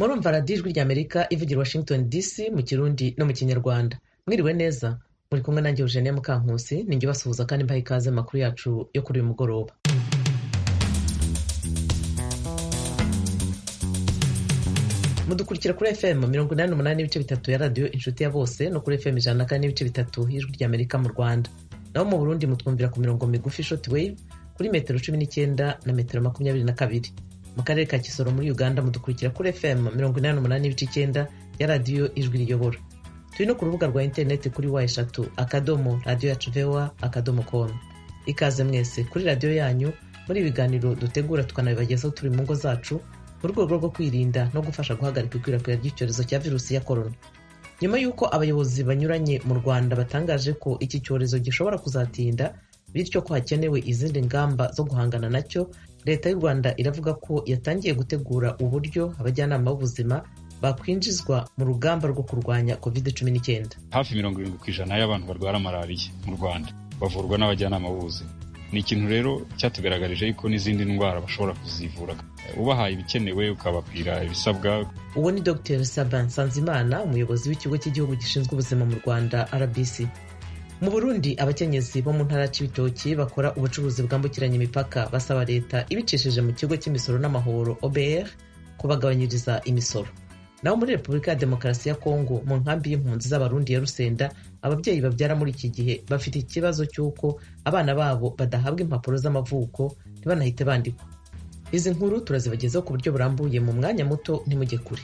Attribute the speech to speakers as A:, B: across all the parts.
A: Murumva radiyo ijwi ry'Amerika ivugira Washington DC mu Kirundi no mu Kinyarwanda. Mwiriwe neza, muri kumwe nanjye Eugenie Mukankusi, ninjye basuhuza kandi mbaha ikaze makuru yacu yo kuri uyu mugoroba. Mudukurikira kuri FM 88.3 ya radiyo Inshuti ya Bose no kuri FM 104.3 y'ijwi ry'Amerika mu Rwanda. Naho mu Burundi mutwumvira ku mirongo migufi shortwave kuri metero 19 na metero 22. Mu karere ka Kisoro muri Uganda mudukurikira kuri FM 88.9 ya radiyo Ijwi Riyobora. Turi no ku rubuga rwa internet kuri wa3.radio.voa.com. Ikaze mwese kuri radiyo yanyu muri ibiganiro dutegura tukanabibagezaho turi mu ngo zacu mu rwego rwo kwirinda no gufasha guhagarika ikwirakwira ry'icyorezo cya virusi ya corona. Nyuma y'uko abayobozi banyuranye mu Rwanda batangaje ko iki cyorezo gishobora kuzatinda bityo ko hakenewe izindi ngamba zo guhangana nacyo, Leta y'u Rwanda iravuga ko yatangiye gutegura uburyo abajyanama b'ubuzima bakwinjizwa mu rugamba rwo kurwanya COVID-19.
B: Hafi 70% y'abantu barwara malariya mu Rwanda bavurwa n'abajyanama b'ubuzima. Ni ikintu rero cyatugaragarije yuko n'izindi ndwara bashobora kuzivura ubahaye ibikenewe ukababwira ibisabwa.
A: Uwo ni Dr. Sabin Nsanzimana, umuyobozi w'ikigo cy'igihugu gishinzwe ubuzima mu Rwanda RBC. Mu Burundi abakenyezi bo mu ntara y'Ibitoki bakora ubucuruzi bwambukiranya imipaka basaba leta ibicishije mu kigo cy'imisoro n'amahoro OBR kubagabanyiriza imisoro. Naho muri Repubulika ya Demokarasi ya Kongo mu nkambi y'impunzi z'abarundi ya Rusenda, ababyeyi babyara muri iki gihe bafite ikibazo cy'uko abana babo badahabwa impapuro z'amavuko ntibanahite bandikwa. Izi nkuru turazibagezaho ku buryo burambuye mu mwanya muto, ntimujye kure.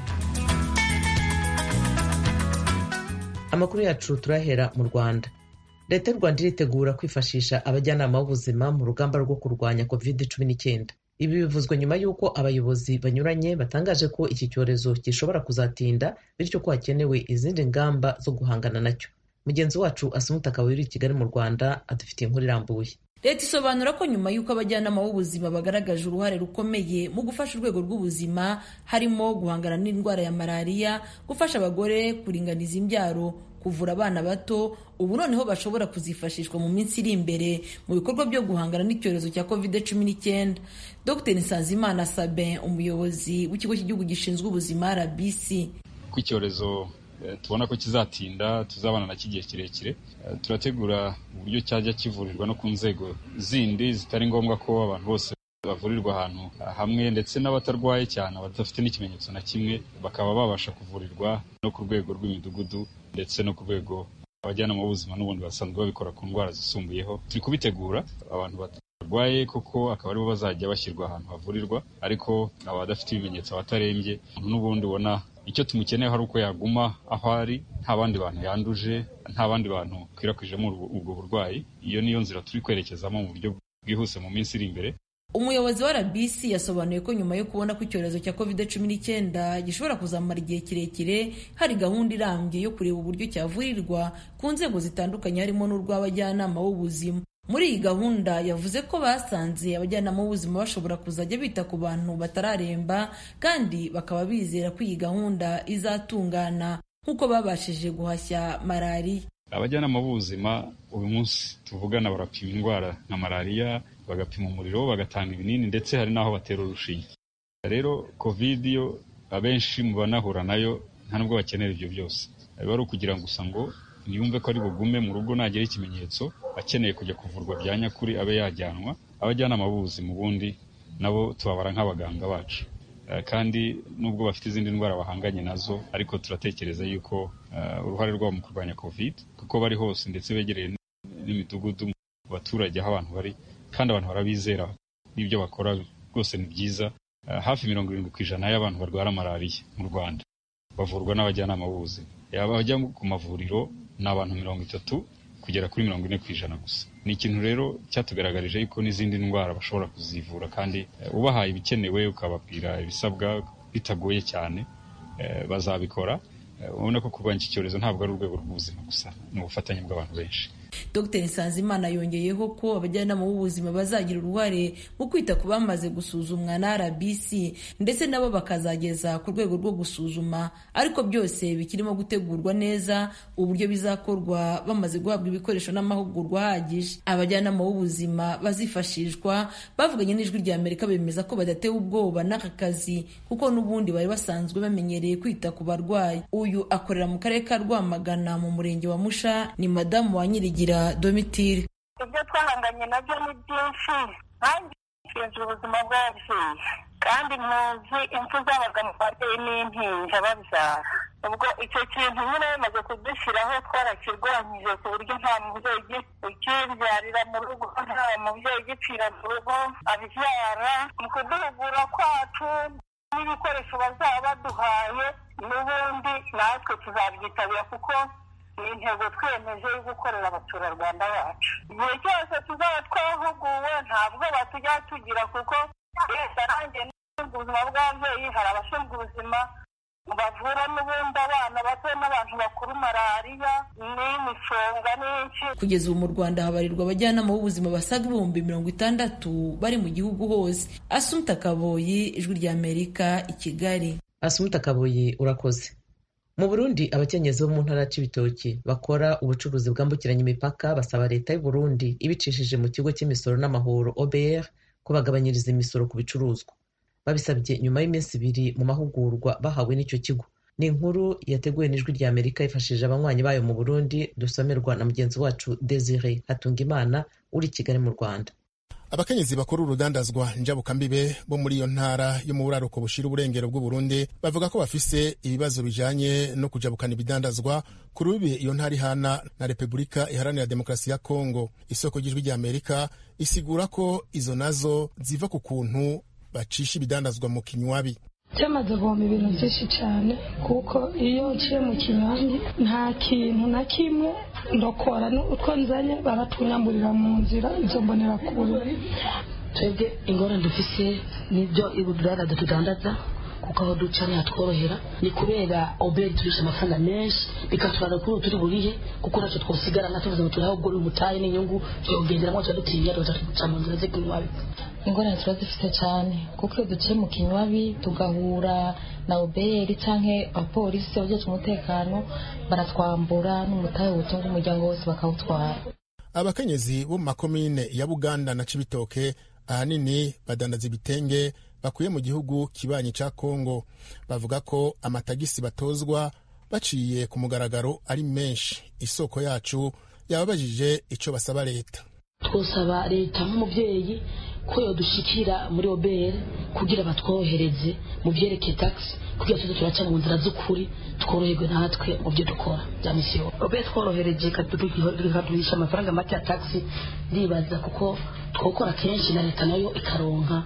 A: Amakuru yacu turahera mu Rwanda. Leta y'u Rwanda iritegura kwifashisha abajyanama b'ubuzima mu rugamba rwo kurwanya COVID-19. Ibi bivuzwe nyuma y'uko abayobozi banyuranye batangaje ko iki cyorezo gishobora kuzatinda bityo ko hakenewe izindi ngamba zo guhangana nacyo. Mugenzi wacu Asumuta Kawiri i Kigali mu Rwanda adufitiye inkuru irambuye.
C: Leta isobanura ko nyuma y'uko abajyanama b'ubuzima bagaragaje uruhare rukomeye mu gufasha urwego rw'ubuzima, harimo guhangana n'indwara ya malariya, gufasha abagore kuringaniza imbyaro, kuvura abana bato, ubu noneho bashobora kuzifashishwa mu minsi iri imbere mu bikorwa byo guhangana n'icyorezo cya COVID-19. Dr. Nsanzimana Sabin, umuyobozi w'ikigo cy'igihugu gishinzwe ubuzima RBC.
B: Ku icyorezo tubona ko kizatinda, tuzabana na kigihe kirekire, turategura uburyo cyajya kivurirwa no ku nzego zindi zitari ngombwa ko abantu bose bavurirwa ahantu hamwe, ndetse n'abatarwaye cyane badafite n'ikimenyetso na kimwe bakaba babasha kuvurirwa no ku rwego rw'imidugudu ndetse no ku rwego abajyanama b'ubuzima n'ubundi basanzwe babikora ku ndwara zisumbuyeho. Turi kubitegura, abantu batarwaye koko akaba aribo bazajya bashyirwa ahantu havurirwa, ariko abadafite ibimenyetso, abatarembye, n'ubundi ubona icyo tumukeneye hari uko yaguma aho ari, nta bandi bantu yanduje, nta bandi bantu kwirakwije ubwo burwayi. Iyo niyo nzira turi kwerekezamo mu buryo bwihuse mu minsi iri imbere.
C: Umuyobozi wa RBC yasobanuye ko nyuma yo kubona ko icyorezo cya COVID-19 gishobora kuzamara igihe kirekire, hari gahunda irambye yo kureba uburyo cyavurirwa ku nzego zitandukanye harimo n'urw'abajyanama b'ubuzima. Muri iyi gahunda yavuze ko basanze abajyanama b'ubuzima bashobora kuzajya bita ku bantu batararemba, kandi bakaba bizera ko iyi gahunda izatungana nk'uko babashije guhashya malariya.
B: Abajyanama b'ubuzima uyu munsi tuvugana barapima indwara nka malariya, bagapima umuriro, bagatanga ibinini, ndetse hari n'aho batera urushinge. Rero COVID yo abenshi mu banahura nayo nta nubwo bakenera ibyo byose, biba ari ukugira ngo gusa ngo niyumve ko ari bugume mu rugo, nagera ikimenyetso akeneye kujya kuvurwa bya nyakuri abe yajyanwa. Abajyanama b'ubuzima ubundi nabo tubabara nk'abaganga bacu, kandi nubwo bafite izindi ndwara bahanganye nazo, ariko turatekereza yuko uruhare rwabo mu kurwanya COVID, kuko bari hose ndetse begereye n'imidugudu mu baturage aho abantu bari, kandi abantu barabizera n'ibyo bakora rwose ni byiza. Hafi 70% y'abantu barwara malariya mu Rwanda bavurwa n'abajyanama b'ubuzima. Abajya ku mavuriro ni abantu 30 kugera kuri 40% gusa. Ni ikintu rero cyatugaragarije yuko n'izindi ndwara bashobora kuzivura, kandi ubahaye ibikenewe ukababwira ibisabwa bitagoye cyane bazabikora. Ubona ko kurwanya iki cyorezo ntabwo ari urwego rw'ubuzima gusa, ni ubufatanye bw'abantu benshi.
C: Dr Nsanzimana yongeyeho ko abajyanama b'ubuzima bazagira uruhare mu kwita ku bamaze gusuzumwa na RBC ndetse nabo bakazageza ku rwego rwo gusuzuma, ariko byose bikirimo gutegurwa neza uburyo bizakorwa bamaze guhabwa ibikoresho n'amahugurwa ahagije. Abajyanama b'ubuzima bazifashishwa bavuganye n'Ijwi rya Amerika bemeza ko badatewe ubwoba n'aka kazi kuko n'ubundi bari basanzwe bamenyereye kwita ku barwayi. Uyu akorera mu karere ka Rwamagana mu murenge wa Musha, ni madamu wa Nyirigira Domitire.
D: Ibyo twahanganye nabyo ni byinshi, kandi nshinzwe ubuzima bw'ababyeyi kandi muzi impfu zabaga mu babyeyi n'impinja babyara. Ubwo icyo kintu nyine bimaze kudushyiraho twarakirwanyije ku buryo nta mubyeyi ukibyarira mu rugo, nta mubyeyi ugipfira mu rugo abyara. Mu kuduhugura kwacu n'ibikoresho bazaba baduhaye n'ubundi natwe tuzabyitabira kuko ni intego twiyemeje yo gukorera abaturarwanda bacu. Igihe cyose tuzaba twahuguwe ntabwo batujya tugira kuko leta nanjye n'abashinzwe ubuzima bw'ababyeyi hari abashinzwe ubuzima bavura n'ubundi abana bato n'abantu bakuru malariya n'imisonga n'iki.
C: Kugeza ubu mu Rwanda habarirwa abajyanama b'ubuzima basaga 60,000 bari mu gihugu hose. Asumta Kaboyi, Ijwi rya Amerika, i Kigali.
A: Asumta Kaboyi, urakoze. Mu Burundi abakenyezi bo mu ntara y'Ibitoki bakora ubucuruzi bwambukiranya imipaka basaba leta y'u Burundi ibicishije mu kigo cy'imisoro n'amahoro OBR kubagabanyiriza imisoro ku bicuruzwa. Babisabye nyuma y'iminsi 2 mu mahugurwa bahawe n'icyo kigo. Ni inkuru yateguwe n'Ijwi rya Amerika ifashije abanywanyi bayo mu Burundi, dusomerwa na mugenzi wacu Desire Hatungimana uri Kigali mu Rwanda.
E: Abakenyezi bakora urudandazwa njabukambibe bo muri iyo ntara yo mu buraruko bushira uburengero bw'u Burundi bavuga ko bafise ibibazo bijanye no kujabukana ibidandazwa ku rubibe iyo ntara ihana na Repubulika Iharanira Demokarasi ya Kongo. Isoko ry'Ijwi rya Amerika isigura ko izo nazo ziva ku kuntu bacisha ibidandazwa mu kinywabi.
F: Cyamaze guhoma ibintu byinshi cyane kuko iyo uciye mu kinywabi nta kintu na kimwe ndokora n'utwo nzanye baratunyamburira mu nzira izo mbonera kure.
G: Twebwe ingorane dufise nibyo ibudurara dudandaza kuko aho duca ntihatworohera, ni kubera oberi turisha amafaranga menshi bikatwara kuri turi burihe kuko ntacyo twosigara nka tuvuze ngo turiho ubwo umutaye n'inyungu tuyogenderamo dutinya tuca mu nzira z'ikinywabi.
H: Ingorane turazifite cyane kuko iyo duciye mu kinywabi tugahura na oberi canke abapolisi bajeje umutekano baratwambura n'umutahe utunga umuryango wose bakawutwara.
E: Abakenyezi bo mu makomine ya Buganda na Cibitoke ahanini badandaza ibitenge bakuye mu gihugu kibanyi ca Kongo. Bavuga ko amatagisi batozwa baciye ku mugaragaro ari menshi. Isoko yacu yababajije ico basaba leta.
G: Twosaba leta nk'umuvyeyi ko yodushikira muri OBR kugira batwohereze mu byerekeye taxi kugira tuze turaca mu nzira z'ukuri tworoherwe natwe mu byo dukora bya misiyo. OBR tworohereje kaduhisha amafaranga make ya taxi ndibaza kuko twokora kenshi na leta nayo ikaronka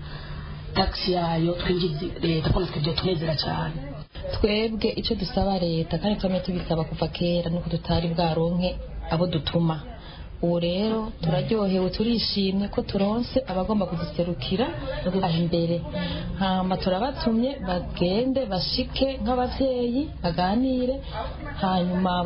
G: taxi yayo twinjize leta ko natwe byo tunezera cyane.
H: Twebwe icyo dusaba leta kandi twame tubisaba kuva kera nuko tutari bwaronke abo dutuma. Ubu rero turaryohewe turishimye ko turonse abagomba kuduserukira aho imbere. Hama turabatumye bagende bashike nk'abavyeyi baganire hanyuma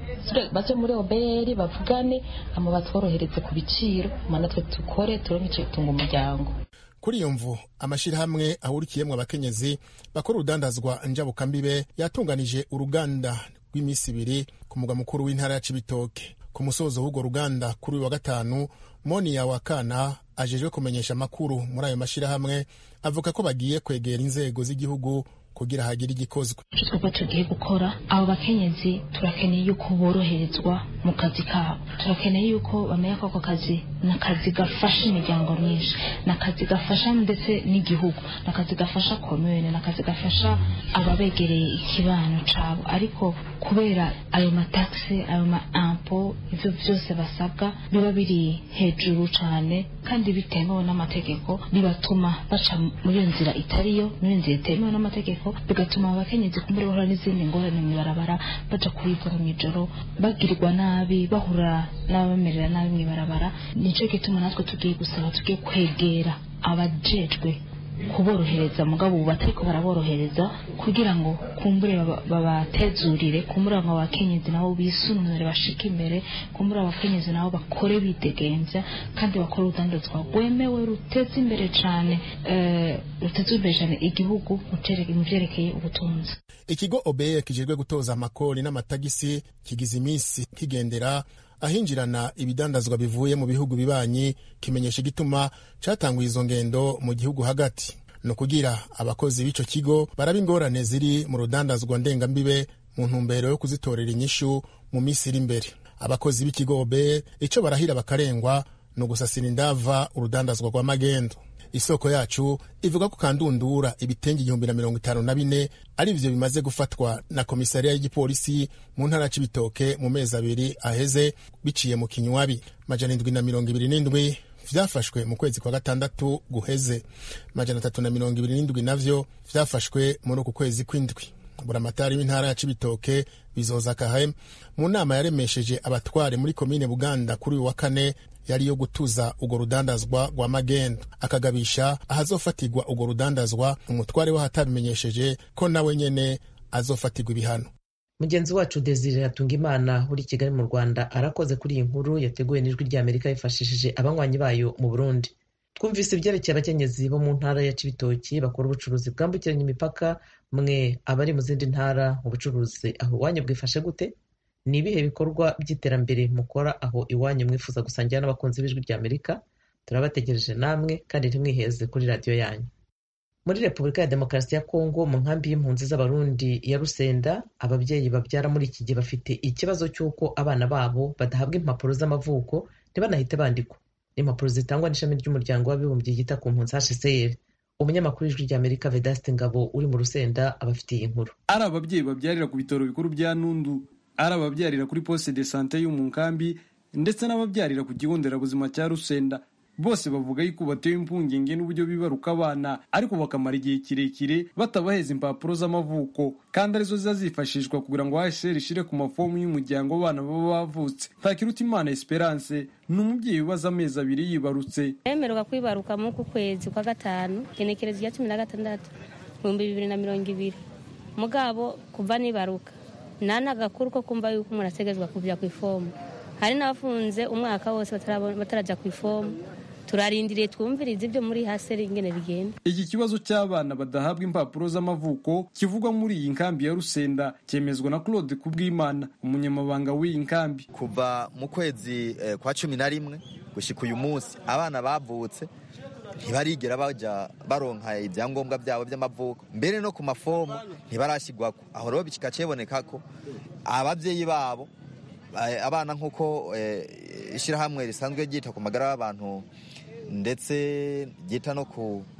H: baje muri OBR bavugane hama batworohereze ku biciro natwe tukore turonke icyo tunga umuryango.
E: Kuri iyo mvu amashirahamwe ahurikiyemwe abakenyezi bakora urudandazwa njabukambibe yatunganije uruganda rw'imisi 2 ku mugwa mukuru w'intara ya Cibitoke. Ku musozo w'urwo ruganda kuri uyu wa gatanu, Moniya Wakana ajejwe kumenyesha amakuru muri ayo mashirahamwe avuga ko bagiye kwegera inzego z'igihugu kugira hagire igikozwe.
H: Icyo twaba tugiye gukora, abo bakenyezi turakeneye yuko boroherezwa mu kazi kabo, turakeneye yuko bamenya ko ako kazi n'akazi gafasha imiryango myinshi, n'akazi gafasha ndetse n'igihugu, n'akazi gafasha komune, n'akazi gafasha ababegereye ikibano cabo. Ariko kubera ayo mataxe, ayo ma-impo, ivyo byose basabwa biba biri hejuru cyane kandi bitemewe n'amategeko, bibatuma baca muri iyo nzira itariyo, muri iyo nzira itemewe n'amategeko, bigatuma abakenyezi kumbura bahura n'izindi ngorane mw'ibarabara, baja kuribwa mw'ijoro, bagirirwa nabi, bahura n'abamerera nabi mw'ibarabara. Nico gituma natwe tugiye gusaba, tugiye kwegera abajejwe kuborohereza mugabo ubu batariko baraborohereza kugira ngo kumbure babatezurire, kumbure ngo abakenyezi nabo bisununure bashike imbere, kumbure abakenyezi nabo bakore bidegemvya kandi bakore urudandazwa rwemewe ruteza imbere cane igihugu mu vyerekeye ubutunzi.
E: Ikigo OBR kijejwe gutoza amakori n'amatagisi kigize iminsi kigendera ahinjirana ibidandazwa bivuye mu bihugu bibanyi, kimenyesha igituma catanguye izo ngendo mu gihugu hagati no kugira abakozi b'ico kigo baraba ingorane ziri mu rudandazwa ndengambibe mu ntumbero yo kuzitorera inyishu mu minsi iri imbere. Abakozi b'ikigo OBR ico barahira bakarengwa no gusasira indava urudandazwa rwa magendo. Isoko yacu ivuga ko kandundura ibitenge 154 ari byo bimaze gufatwa na komisariya y'igipolisi mu ntara Cibitoke mu mezi abiri aheze biciye mu kinywabi. 727 vyafashwe mu kwezi kwa gatandatu guheze, 327 navyo vyafashwe muri uku kwezi kw'indwi. Buramatari w'intara ya Cibitoke Bizoza Kahem mu nama yaremesheje abatware muri komine Buganda kuri wa kane yari yo gutuza ugo rudandazwa rwa magendo, akagabisha ahazofatirwa ugo rudandazwa. Umutware w'ahatabimenyesheje ko nawe nyene azofatirwa ibihano.
A: Mugenzi wacu Desire Hatungimana uri Kigali mu Rwanda arakoze kuri iyi nkuru yateguwe n'Ijwi ry'Amerika yifashishije abanywanyi bayo mu Burundi. Twumvise ibyerekeye abakenyezi bo mu ntara ya Cibitoke bakora ubucuruzi bwambukiranya imipaka. Mwe abari mu zindi ntara ubucuruzi aho iwanyu bwifashe gute? Ni ibihe bikorwa by'iterambere mukora aho iwanyu mwifuza gusangira n'abakunzi b'Ijwi ry'Amerika? Turabategereje namwe kandi ntimwiheze kuri radiyo yanyu. Muri Repubulika ya Demokarasi ya Kongo mu nkambi y'impunzi z'Abarundi ya Rusenda, ababyeyi babyara muri iki gihe bafite ikibazo cy'uko abana babo badahabwa impapuro z'amavuko ntibanahite bandikwa. Impapuro zitangwa n'ishami ry'umuryango w'abibumbye ryita ku mpunzi HCR. Umunyamakuru w'Ijwi ry'Amerika Vedaste Ngabo uri mu Rusenda abafitiye inkuru.
I: Ari ababyeyi babyarira ku bitaro bikuru bya Nundu, ari ababyarira kuri poste de santé yo mu nkambi, ndetse n'ababyarira ku kigo nderabuzima cya Rusenda, bose bavuga yuko batewe impungenge n'uburyo bibaruka abana ariko bakamara igihe kirekire batabaheza impapuro z'amavuko, kandi arizo zazifashishwa kugira ngo HCR ishire ku mafomu y'umuryango abana baba bavutse. Takirutimana Esperance ni umubyeyi ubaza amezi abiri yibarutse.
J: Yemerwa kwibaruka mu kwezi kwa gatanu genekerezo ya 16 2020, mugabo kuva nibaruka nana gakuru ko kumva yuko umuntu ategezwa kuvya ku ifomu. Hari n'abafunze umwaka wose bataraja ku ifomu. Turarindiriye twumvirize ibyo muri HCR ingene bigenda.
I: Iki kibazo cy'abana badahabwa impapuro z'amavuko kivugwa muri iyi nkambi ya Rusenda cyemezwa na Claude Kubwimana, umunyamabanga w'iyi nkambi.
K: Kuva mu kwezi kwa 11 gushika uyu munsi abana bavutse ntibarigera baja baronka ibyangombwa byabo by'amavuko, mbere no ku mafomu ntibarashigwako. Aho rero bikika ceboneka ko abavyeyi babo abana nkuko ishirahamwe risanzwe ryita ku magara y'abantu ndetse ryita no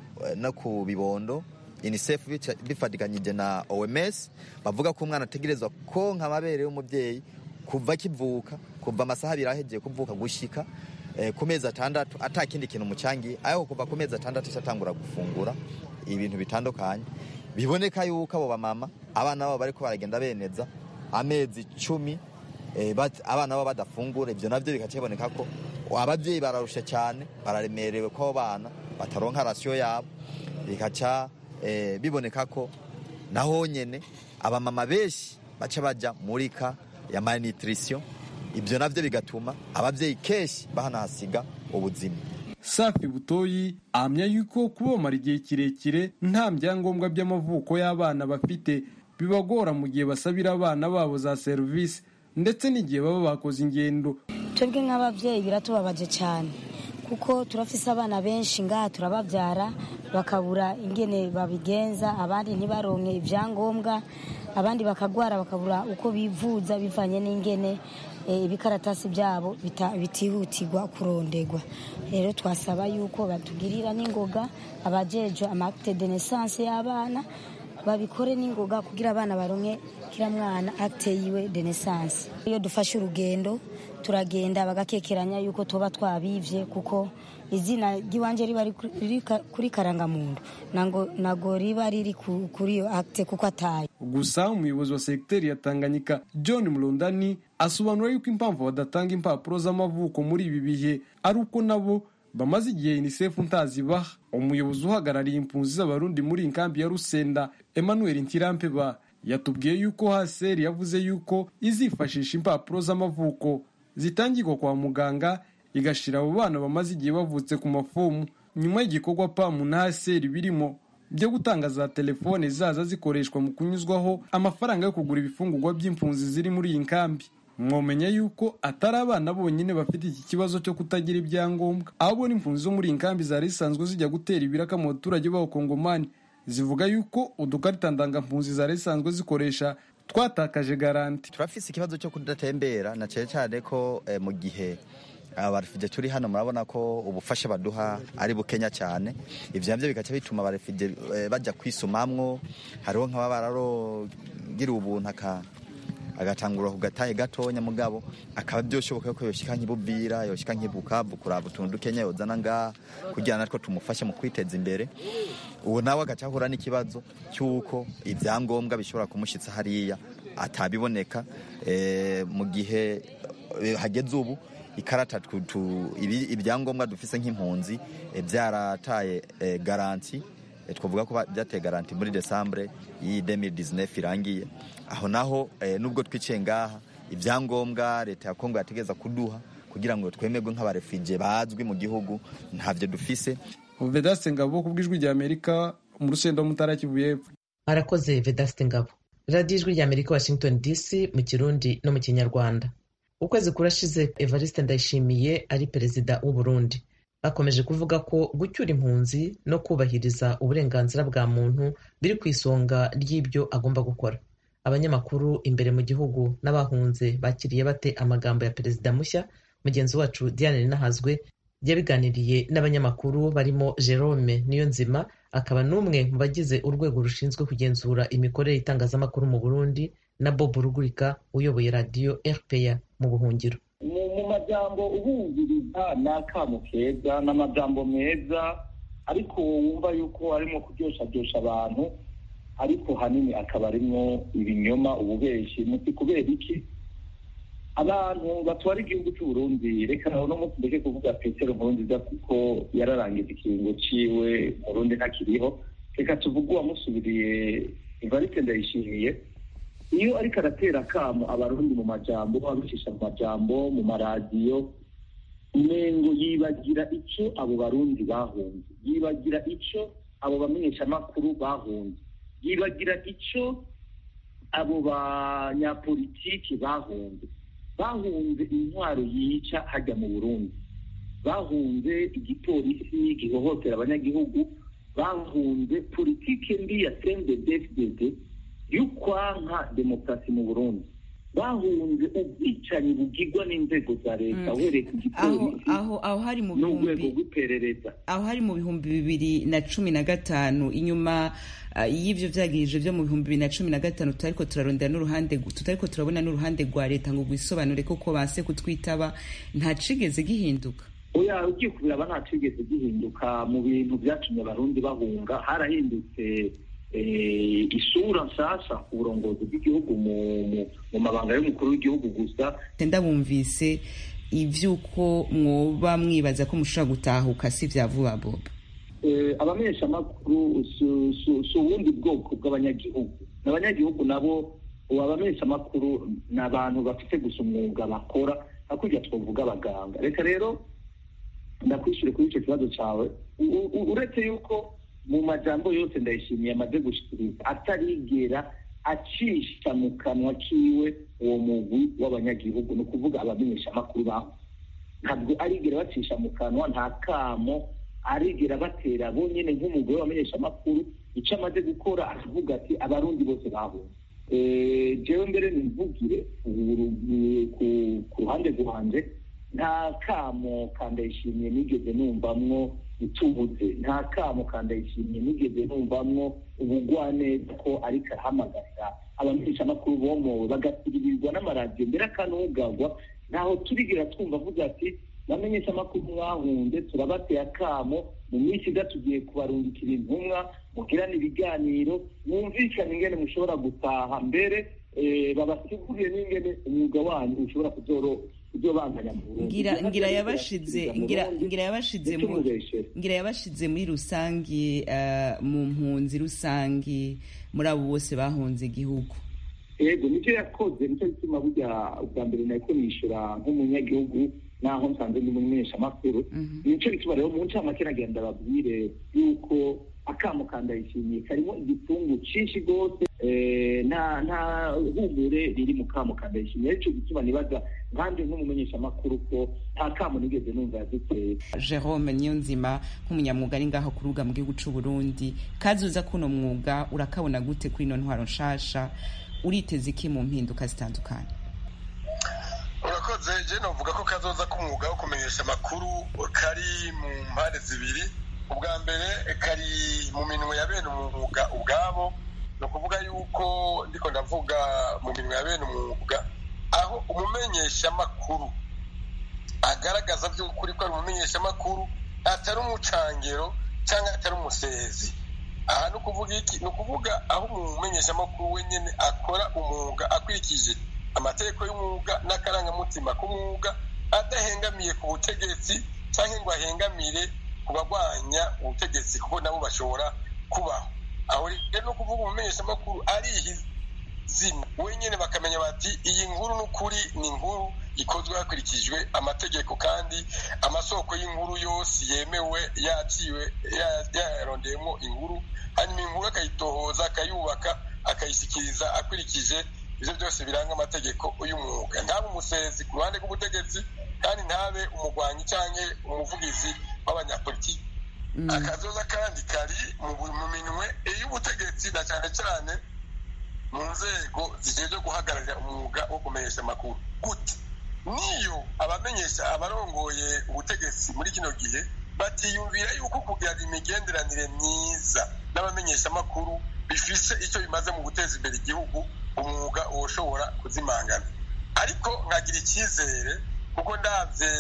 K: ku bibondo UNICEF bifatikanyije na OMS bavuga ko umwana ategerezwa konka amabere y'umubyeyi kuva kivuka, kuva amasaha biraheje kuvuka gushika ku mezi 6 atakindi kintu mucangi, aho kuva ku mezi 6 cyatangura gufungura ibintu bitandukanye. Biboneka yuko abo bamama abana babo bariko baragenda beneza amezi 10 abana baba badafungura. Ibyo navyo bikaceboneka ko ababyeyi bararusha cyane, bararemerewe ko abana bataronka ratio yabo. Bikaca biboneka ko naho nyene abamama beshi baca baja murika ya malnutrition. Ibyo navyo bigatuma ababyeyi keshi bahanasiga ubuzima.
I: Safi Butoyi amya yuko kuba bamara igihe kirekire nta byangombwa by'amavuko y'abana bafite bibagora mu gihe basabira abana babo za service ndetse n'igihe baba bakoze ingendo.
L: Twebwe nk'ababyeyi biratubabaje cyane kuko turafise abana benshi ngaha turababyara bakabura ingene babigenza, abandi ntibaronke ibyangombwa, abandi bakagwara bakabura uko bivuza bivanye n'ingene ibikaratasi byabo bitihutirwa kurondegwa. Rero twasaba yuko batugirira n'ingoga abajeje amacte de naissance y'abana babikore n'ingoga kugira abana baronke kira mwana acte yiwe de naissance. Iyo dufashe urugendo turagenda bagakekeranya yuko toba twabivye kuko izina giwanje riba kuri karangamuntu nago riba riri kuri iyo acte kuko ataye.
I: Gusa umuyobozi wa sekiteri ya Tanganyika John Mulondani asobanura yuko impamvu badatanga impapuro z'amavuko muri ibi bihe ari uko nabo bamaze igihe UNICEF ntazibaha. Umuyobozi uhagarariye impunzi z'abarundi muri inkambi ya Rusenda Emmanuel Ntirampeba yatubwiye yuko HCR yavuze yuko izifashisha impapuro z'amavuko zitangirwa kwa muganga igashira abo bana bamaze igihe bavutse ku mafomu nyuma y'igikorwa PAM na HCR birimo byo gutanga za telefone zaza zikoreshwa mu kunyuzwaho amafaranga yo kugura ibifungurwa by'impunzi ziri muri iyi nkambi. Mwomenya yuko atari abana bonyine bafite iki kibazo cyo kutagira ibyangombwa, ahubwo n'impunzi zo muri iyi nkambi zari zisanzwe zijya gutera ibiraka mu baturage b'abakongomani zivuga yuko udukarita ndangampunzi zari zisanzwe zikoresha twatakaje garanti.
K: Turafise ikibazo cyo kudatembera na cyane ko mu gihe abarefugee turi hano murabona ko ubufasha baduha ari bukenya cyane. Ivyo navyo bikaca bituma abarefugee bajya kwisumamwo, hariho nk'ababarogira ubuntu agatangura kugataye gatonya mugabo akaba byoshoboka ko yoshika nk'ibubira yoshika nk'ibukavu kuraba utuntu dukenya yozana nga kugira natwo tumufashe mu kwiteza imbere. Uwo nawe agacahura n'ikibazo cyuko ibyangombwa bishobora kumushitsa hariya atabiboneka mu gihe hageze ubu ikarata ibyangombwa dufise nk'impunzi byarataye garanti. Twavuga ko byateye garanti muri Decembre yi 2019 irangiye. Aho naho nubwo twiciye ngaha ibyangombwa leta ya Kongo yategeza kuduha kugira ngo twemerwe nk'abarefugee bazwi mu gihugu ntavyo dufise.
I: Vedaste Ngabo kubwijwi rya Amerika mu Rusenda Mutara Kivu y'Epfo.
A: Arakoze Vedaste Ngabo. Radio Ijwi rya Amerika Washington DC mu Kirundi no mu Kinyarwanda. Ukwezi kurashize Evariste Ndayishimiye ari perezida w'u Burundi akomeje kuvuga ko gucyura impunzi no kubahiriza uburenganzira bwa muntu biri ku isonga ry'ibyo agomba gukora. Abanyamakuru imbere mu gihugu n'abahunze bakiriye bate amagambo ya perezida mushya? Mugenzi wacu Diane Nahazwe yabiganiriye n'abanyamakuru barimo Jerome Niyonzima akaba n'umwe mu bagize urwego rushinzwe kugenzura imikorere itangazamakuru mu Burundi na Bob Rugurika uyoboye radio RPA mu buhungiro.
M: Mu majambo ubumviriza n'akamu keza n'amajambo meza ariko wumva yuko arimo kuryoshya abantu, ariko hanini akaba arimo ibinyoma ububeshi. Muti kubera iki abantu batwara igihugu cy'u Burundi? Reka no mutubeke kuvuga Petero Nkurunziza kuko yararangije ikiringo ciwe mu Burundi ntakiriho. Reka tuvuge uwamusubiriye Evariste Ndayishimiye. Iyo ariko aratera kamo abarundi mu majambo, abishisha mu majambo, mu maradiyo, umengo yibagira icyo abo barundi bahunze, yibagira icyo abo bamenyesha makuru bahunze, yibagira icyo abo banyapolitiki bahunze intwaro yica hajya mu Burundi, bahunze igipolisi gihohotera abanyagihugu, bahunze politike mbi ya CNDD-FDD y'ukwanka demokarasi mu Burundi, bahunze ubwicanyi bugirwa n'inzego za leta uhereye ku gipolisi
N: aho hari mu
M: n'urwego rw'iperereza,
N: aho hari mu bihumbi 2015 inyuma y'ivyo vyagirije vyo mu bihumbi 2015 tutariko turarondera n'uruhande, tutariko turabona n'uruhande rwa leta ngo gwisobanure koko base kutwitaba, nta cigeze gihinduka.
M: Oya, ugiye kubiraba nta cigeze gihinduka mu bintu byatumye abarundi bahunga. Harahindutse isura nsasa ku burongozi bw'igihugu mu mabanga y'umukuru w'igihugu gusa.
N: Ndabumvise ivyuko mwoba mwibaza ko mushobora gutahuka si vya vuba Bob.
M: Abamenyesha makuru so ubundi bwoko bw'abanyagihugu, n'abanyagihugu nabo abamenyesha makuru n'abantu bafite gusa umwuga bakora, hakurya twavuga abaganga. Reka rero ndakwishura kuri icyo kibazo cyawe, uretse yuko mu majambo yose Ndayishimiye amaze gushikiriza atarigera acisha mu kanwa kiwe uwo mugwi w'abanyagihugu, ni ukuvuga abamenyesha makuru baho ntabwo arigera bacisha mu kanwa, nta kamo arigera batera bonyene nk'umugwi w'abamenyesha makuru. Icyo amaze gukora aravuga ati abarundi bose bahunze. Jewe mbere nimvugire ku ruhande rwanje, nta kamo Ndayishimiye nigeze numvamwo itubuze, nta kamo Ndayishimiye nigeze numvamwo ubugwaneza ko ariko ahamagarira abamenyesha makuru bomowe bagasibirirwa n'amaradiyo mbere akanugagwa. Ntaho turigera twumva avuga ati bamenyesha makuru mwahunze turabateye akamo, mu minsi iza tugiye kubarungikira intumwa mugirane ibiganiro mwumvikane ingene mushobora gutaha, mbere babasiguriye n'ingene umwuga wanyu ushobora ibyo banganya mu Burundi
N: ngira yabashize muri rusangi mu mpunzi rusangi muri abo bose bahunze igihugu.
M: Yego nicyo yakoze, nicyo gituma burya ubwa mbere nariko nishura nk'umunyagihugu naho nsanze ndi umumenyeshamakuru. Nicyo gituma rero mu ncamake nagenda babwire yuko akamo kandayishimiye karimo igitungu cinshi rwose, nta humure riri mu kamo kandayishimiye. Nicyo gituma nibaza kandi nk'umumenyeshamakuru ko nta kamo nigeze numva yaziteye.
N: Jerome Niyonzima nk'umunyamwuga ari ngaho ku rubuga mu gihugu c'u Burundi, kazoza kuno mwuga urakabona gute kuri ino ntwaro nshasha? Uriteze iki mu mpinduka zitandukanye?
O: Urakoze. Je novuga ko kazoza k'umwuga wo kumenyesha amakuru kari mu mpande zibiri. Ubwa mbere kari mu minwe ya bene umwuga ubwabo, no kuvuga yuko ndiko ndavuga mu minwe ya bene umwuga, aho umumenyesha amakuru agaragaza by'ukuri ko ari umumenyesha amakuru, atari umucangero cyangwa atari umusezi. Aha no kuvuga iki? No kuvuga aho umumenyesha amakuru wenyene akora umwuga akurikije amategeko y'umwuga n'akarangamutima k'umwuga, adahengamiye ku butegetsi cyangwa ngo ahengamire ku bagwanya ubutegetsi, kuko nabo bashobora kubaho. Aho rero no kuvuga umumenyesha amakuru arihizina wenyene, bakamenya bati iyi nkuru n'ukuri ni inkuru ikozwe hakurikijwe amategeko, kandi amasoko y'inkuru yose yemewe yaciwe yarondeyemo inkuru, hanyuma inkuru akayitohoza, akayubaka, akayishyikiriza akurikije ivyo byose biranga amategeko y'umwuga. Ntabe umusezi ku ruhande rw'ubutegetsi, kandi ntabe umugwanyi canke umuvugizi w'abanyapolitiki. Akazoza kandi kari mu minwe y'ubutegetsi, na cyane cyane mu nzego zijejwe guhagararira umwuga wo kumenyesha amakuru. Gute? Niyo abamenyesha abarongoye ubutegetsi muri kino gihe batiyumvira yuko kugira imigenderanire myiza n'abamenyesha amakuru bifise icyo bimaze mu guteza imbere igihugu, umwuga woshobora kuzimangana. Ariko nkagira icyizere, kuko ndavye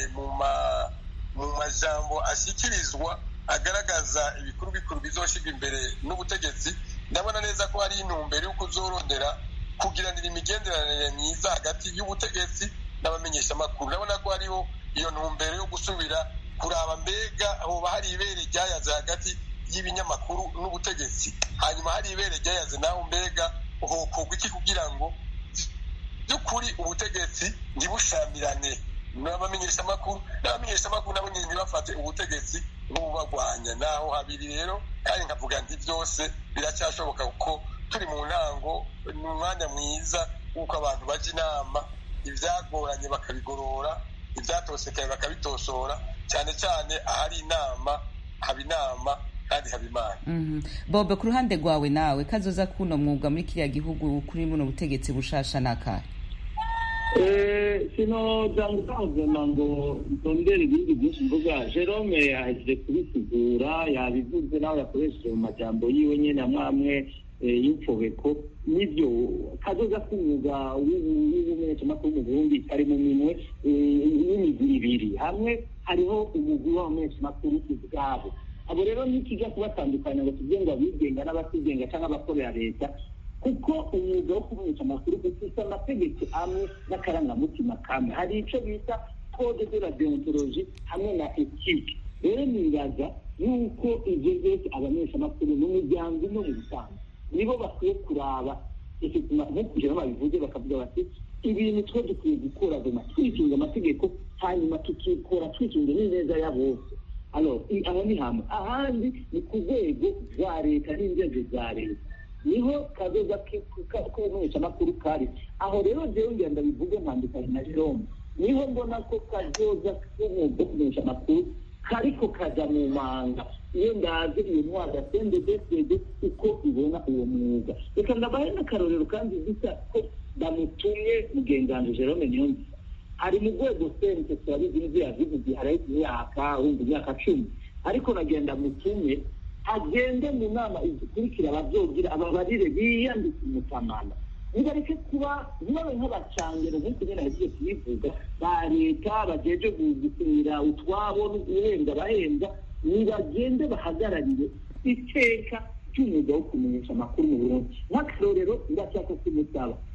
O: mu majambo ashyikirizwa agaragaza ibikuru bikuru bizoshirwa imbere n'ubutegetsi, ndabona neza ko hari intumbero yo kuzorondera kugiranira imigenderanire myiza hagati y'ubutegetsi n'abamenyesha amakuru. Ndabona ko hariho iyo ntumbero yo gusubira kuraba mbega hoba hari ibere ryayaze hagati y'ibinyamakuru n'ubutegetsi, hanyuma hari ibere ryayaze naho mbega hokorwa iki kugira ngo by'ukuri ubutegetsi ntibushamirane n'abamenyesha amakuru nabo nyine ntibafate ubutegetsi n'ububagwanya. Naho habiri rero, kandi nkavuga nti byose biracyashoboka, kuko turi mu ntango, ni umwanya mwiza w'uko abantu bajya inama, ibyagoranye bakabigorora, ibyatosekaye bakabitosora, cyane cyane ahari inama haba inama kandi haba imana.
N: Bobe, ku ruhande rwawe nawe kazoza kuno mwuga muri kiriya gihugu kuri buno butegetsi bushasha n'akahe?
M: Sinodangutangana ngo ndondere ibindi byinshi mvuga. Jerome yahejeje kubisigura, yabivuze nawe yakoresheje mu majambo yiwe nyene amwe y'imfobeko. Nibyo kazoza k'umwuga w'ubumenyeshamakuru mu Burundi kari mu minwe y'imigwi ibiri. Hamwe hariho umugwi w'abamenyeshamakuru ubwabo. Abo rero nikijya kubatandukanya ngo tuvuge ngo abigenga n'abatigenga cyangwa abakorera leta, kuko umwuga wo kumenyesha amakuru ufite amategeko amwe n'akarangamutima kamwe. Hari icyo bita code de la deontologie hamwe na ethique. Rero nibaza yuko ibyo byose abamenyesha amakuru n'umuryango no mu busanzwe nibo bakwiye kuraba nko kugira babivuze, bakavuga bati ibintu twe dukwiye gukora twisunga amategeko, hanyuma tukikora twisunga n'ineza ya bose. Aho ni hamwe. Ahandi ni ku rwego rwa leta n'inzego za leta, niho kazoza k'ubumenyesha amakuru kari. Aho rero jewe ngenda bivuge ntandukanye na Jerome, niho mbona ko kazoza k'umwuga wo kumenyesha amakuru kariko kaja mu manga. Iyo ndazi iyo ntwara CNDD-FDD uko ibona uwo mwuga. Reka ndabahe n'akarorero kandi bisa ko bamutumye mugenzanje Jerome Niyonzima. Ari mu rwego sente turabizi n'ibyo yavuze, hari imyaka 10, ariko nagenda mutumye agende mu nama ikurikira abavyogira ababarire biyandika umutamana. Nibareke kuba ntibabe nk'abacangero nk'uko nyene yagiye kubivuga ba leta bajeje gusinyira utwabo no guhembwa bahembwa. Nibagende bahagararire iteka ry'umwuga wo kumenyesha amakuru mu Burundi. Nk'akarorero ndashaka kumusaba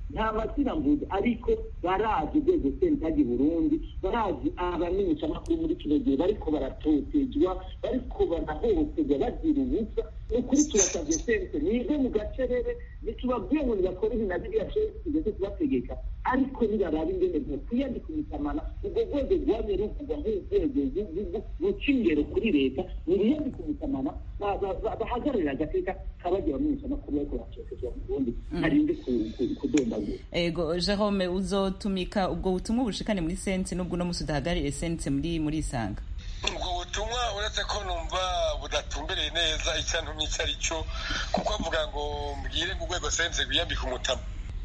M: nta mazina mvuze ariko barazi urwego sentagi Burundi, barazi abamenyeshamakuru muri kino gihe bariko baratotezwa, bariko barahohoterwa bazira ubusa. Ni ukuri turasavye sente nive mu gacerere, ntitubabwiye ngo nibakore ibi na biriya tugeze kubategeka, ariko nibarabe ingene bokwiyandika umutamana. Ubwo rwego rwamye ruvugwa nk'urwego ruca ingero kuri leta, nibiyandika umutamana bahagararira agateka kabagira abamenyeshamakuru bariko baratotezwa mu Burundi harinde kudondagura.
N: Ego Jerome, uzotumika ubwo butumwa bushikane muri sense nubwo no musudahagarire sense muri Isanga?
O: Ubwo butumwa uretse ko numva budatumbereye neza icyantumye icyo ari cyo, kuko avuga ngo mbwire ngo urwego sense rwiyambika umutama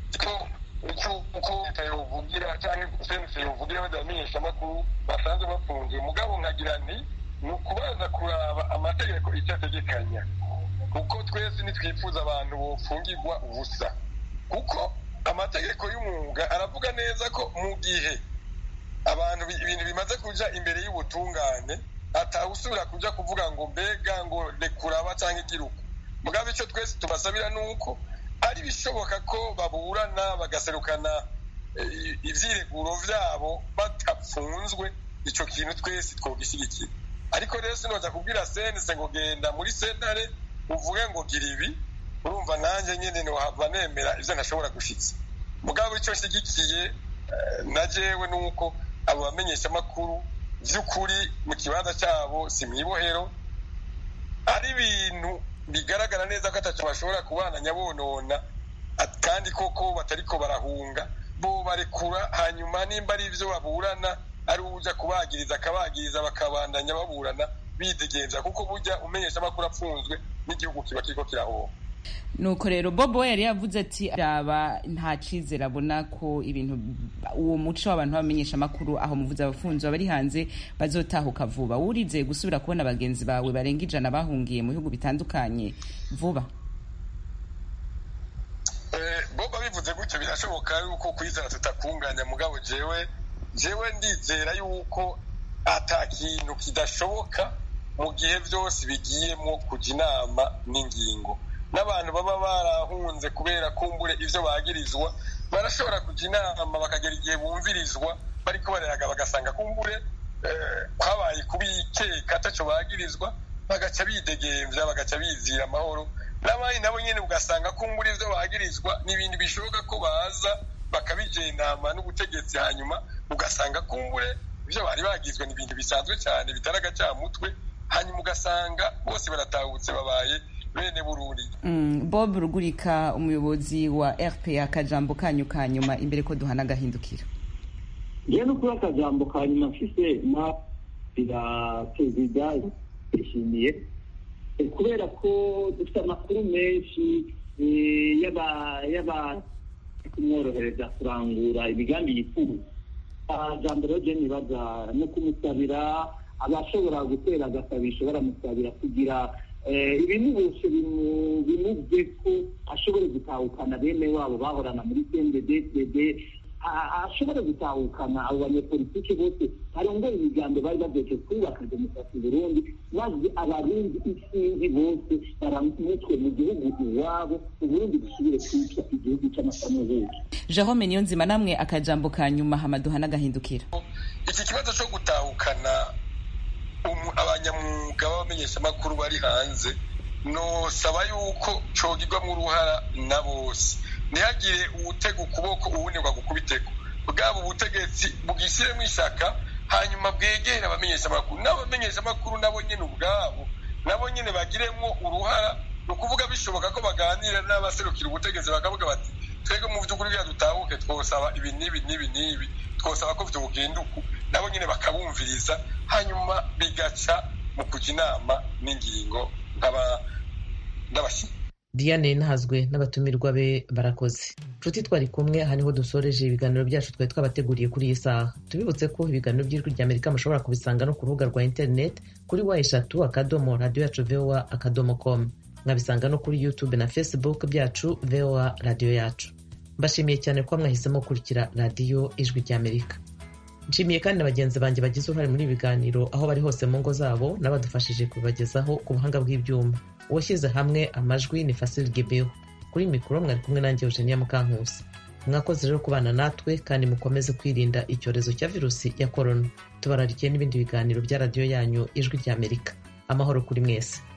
O: uko leta yovugira cyangwa sense yovugira badamenyesha amakuru basanzwe bafunze. Mugabo nkagira nti ni ukubaza kuraba amategeko icyo ategekanya, kuko twese ntitwifuza abantu bofungirwa ubusa, kuko amategeko y'umwuga aravuga neza ko mu gihe abantu ibintu bimaze kuja imbere y'ubutungane atawusubira kuja kuvuga ngo mbega ngo rekuraba cyangwa igiruko. Mugabo icyo twese tubasabira nuko ari bishoboka ko baburana bagaserukana ivyireguro vyabo batapfunzwe, ico kintu twese twogishyigikira. Ariko rero sinoza kubwira sense ngo genda muri sentare uvuge ngo gira ibi, urumva nanjye nyine nohava nemera ivyo ntashobora gushitsa. Mugabo icyo nshyigikiye na jewe nuko abo bamenyesha amakuru vy'ukuri mu kibanza cyabo si mwibohero, ari ibintu bigaragara neza ko ataco bashobora kubana nyabonona, kandi koko batariko barahunga, bo barekura. Hanyuma nimba ari ivyo baburana ari uja kubagiriza akabagiriza, bakabandanya baburana bidegenza, kuko burya umenyesha amakuru apfunzwe n'igihugu kiba kiriko kirahomba.
N: Nuko rero Bobo yari yavuze ati raba nta cizera abona ko ibintu uwo muco w'abantu bamenyesha amakuru aho muvuze abafunzwe bari hanze bazotahuka vuba. Urize gusubira kubona bagenzi bawe barenga 100 bahungiye mu bihugu bitandukanye vuba?
O: Bobo bivuze gutyo birashoboka yuko kwizera tutakunganya, mugabo jewe ndizera yuko ata kintu kidashoboka mu gihe byose bigiyemo kuja inama n'ingingo. N'abantu baba barahunze kubera kumbure ivyo bagirizwa barashobora kuja inama bakagera igihe bumvirizwa bariko bareraga bagasanga kumbure kwabaye kubikeka ataco bagirizwa, bagaca bidegemvya bagaca bizira amahoro. N'abandi nabo nyene ugasanga kumbure ivyo bagirizwa n'ibindi bishoboka ko baza bakabijendama n'ubutegetsi, hanyuma ugasanga kumbure ivyo bari bagizwe n'ibintu bisanzwe cyane bitaragacamutwe, hanyuma ugasanga bose baratahutse babaye bene Burundi.
N: Bob Rugurika, umuyobozi wa RPA, akajambo kanyu kanyuma imbere ko duhana gahindukira.
M: Yewe no kuri akajambo kanyuma mfise na perezida yishimiye kubera ko dufite amakuru menshi yaba kumworohereza kurangura imigambi yifuza. Jambo rero je nibaza no kumusabira abashobora gutera agasabisho baramusabira kugira ibintu bose bimubye ko ashobore gutahukana bene wabo bahorana muri CNDD-FDD, ashobore gutahukana abo banyepolitiki bose barongora imigambi bari bageje kubaka demokarasi Burundi, maze abarundi isinzi bose baramutwe mu gihugu iwabo, Uburundi busubire kwitwa igihugu cy'amasamuhuzo.
N: Jerome Niyonzima, namwe akajambo kanyuma hamaduhana gahindukira.
O: Iki kibazo cyo gutahukana abanyamwuga b'abamenyesha amakuru bari hanze nosaba yuko cogirwamo uruhara na bose, ntihagire uwutega ukuboko uwunirwa gukubiteko. Bwabo ubutegetsi bwishyiremo ishaka, hanyuma bwegera abamenyesha amakuru, n'abamenyesha amakuru nabo nyene ubwabo nabo nyene bagiremwo uruhara. Ni ukuvuga bishoboka ko baganira n'abaserukira ubutegetsi bakavuga bati twebwe mu by'ukuri bya dutahuke twosaba ibi n'ibi twosaba ko vyogenda uku, nabo nyene bakabumviriza, hanyuma bigaca mu kuja inama n'ingingo n'abashyi.
A: Diane Ntazwe n'abatumirwa be barakoze. Nshuti twari kumwe, aha niho dusoreje ibiganiro byacu twari twabateguriye kuri iyi saha. Tubibutse ko ibiganiro by'Ijwi ry'Amerika mushobora kubisanga no ku rubuga rwa internet kuri wa3.radio.voa.com. Mwabisanga no kuri YouTube na Facebook byacu VOA Radio Yacu. Mbashimiye cyane ko mwahisemo kurikira Radio Ijwi ry'Amerika. Nshimiye kandi na bagenzi banjye bagize uruhare muri ibiganiro aho bari hose mu ngo zabo n'abadufashije kubibagezaho ku buhanga bw'ibyuma. Uwashyize hamwe amajwi ni Fasil Gebeho. Kuri mikoro mwari kumwe nanjye Eugenia Mukankusi. mwakoze rero kubana natwe kandi mukomeze kwirinda icyorezo cya virusi ya korona. Tubararikiye n'ibindi biganiro bya radiyo yanyu Ijwi ry'Amerika. Amahoro kuri mwese.